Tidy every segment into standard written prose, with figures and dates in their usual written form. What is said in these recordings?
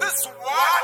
Miss What?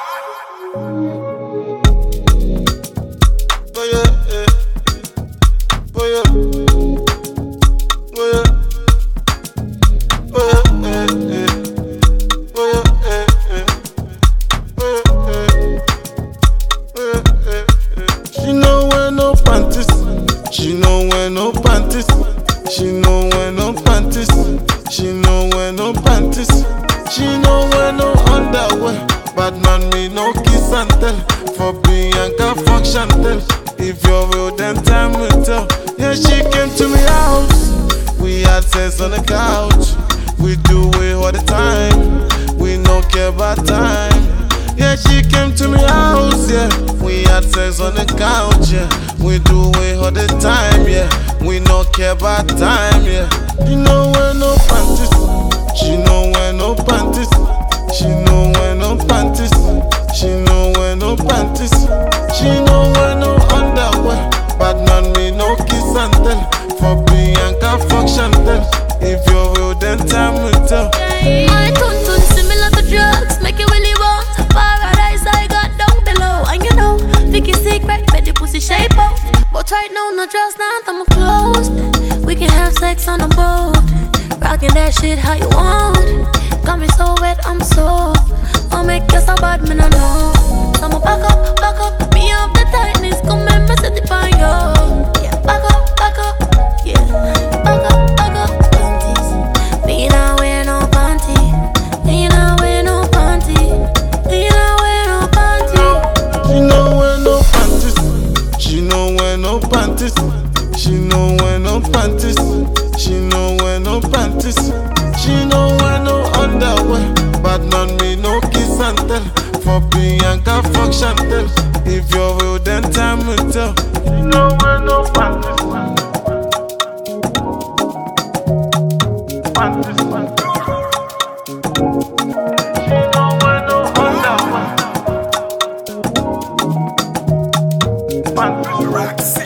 She no wear no panties. She no wear no panties. She no wear no panties. She no wear no panties. She no wear no underwear. Bad man me no kiss and tell. For Bianca fuck Chantel. If you're real then time will tell. Yeah, she came to me house. We had sex on the couch. We do it all the time. We no care about time. Yeah, she came to me house, yeah. We had sex on the couch, yeah. We do it all the time, yeah. We no care about time, yeah. She no wear no panties. She no wear no panties. She no wear no panties. She no wear no panties. She no wear no underwear. Bad man me no kiss and tell. For Bianca fuck Chantel. If you're real then time will tell. My tun similar to drugs, make you really want paradise I got down below. And you know, Vicky secret, bet the pussy shape up. But right now, no trust, now I'm closed. We can have sex on a boat, rocking that shit how you want. Got me so wet, I'm so. I'll make you so bad, man, I know. I'ma back up, me up the tightness, come and mess it up on you. Yeah, back up, yeah, back up. Me not wear no panty. Me not wear no panty. Me not wear no panty. She no wear no panties. She no wear no panties. She no wear no panties. She no wear no panties. She no wear no underwear. Bad man me no kiss and tell. For Bianca fuck Chantel. If you're real then time will tell. She no wear no panties. Panties. She no wear no underwear. Panties.